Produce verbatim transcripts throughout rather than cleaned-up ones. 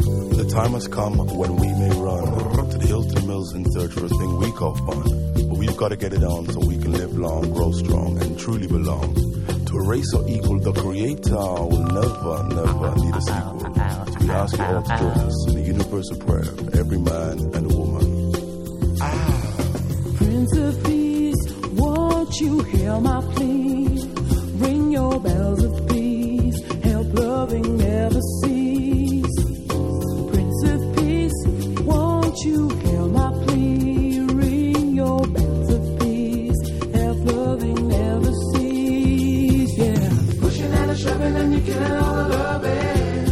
The time has come when we may run to the Hilton Mills in search for a thing we call fun. But we've got to get it on so we can live long, grow strong, and truly belong. To a race so equal, the Creator will never, never need a sequel. So we ask you all to join us in the universal prayer for every man and a woman. Ah. Prince of Peace, won't you hear my plea? Ring your bells of peace, help loving never cease. Prince of Peace, won't you hear my plea? Ring your bells of peace, help loving never cease. Yeah. Pushing and a shoving and you're killing all the loving.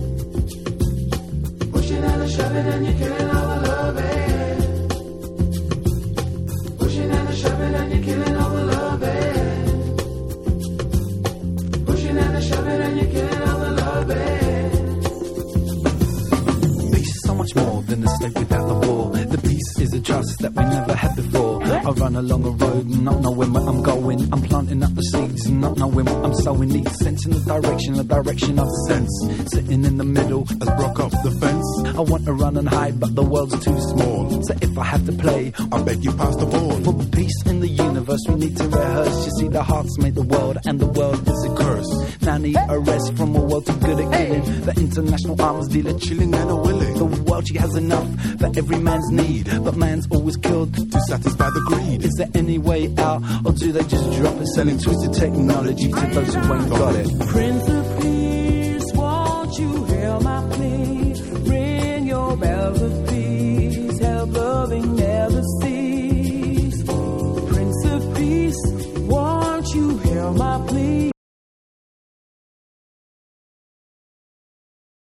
Pushing and a shoving and you're killing all the loving. Pushing and a shoving and you're killing all the loving. Pushing and a shoving and you're killing all the loving. Peace is so much more than a state without the war. The peace is a trust that we never had before. I run along a road and not knowing where I'm going. I'm planting up the seeds and not knowing what I'm sowing. Need sense in the direction, the direction of sense. Sitting in the middle as broke up the fence. I want to run and hide, but the world's too small. So if I have to play, I beg you pass the ball. For peace in the universe, we need to rehearse. You see, the hearts made the world, and the world is a curse. Now need a rest from a world too good at killing. The international arms dealer chilling and a willing. The world, she has enough for every man's need, but man's always killed to satisfy the greed. Is there any way out, or do they just drop it, selling twisted technology to those who ain't got it? Prince of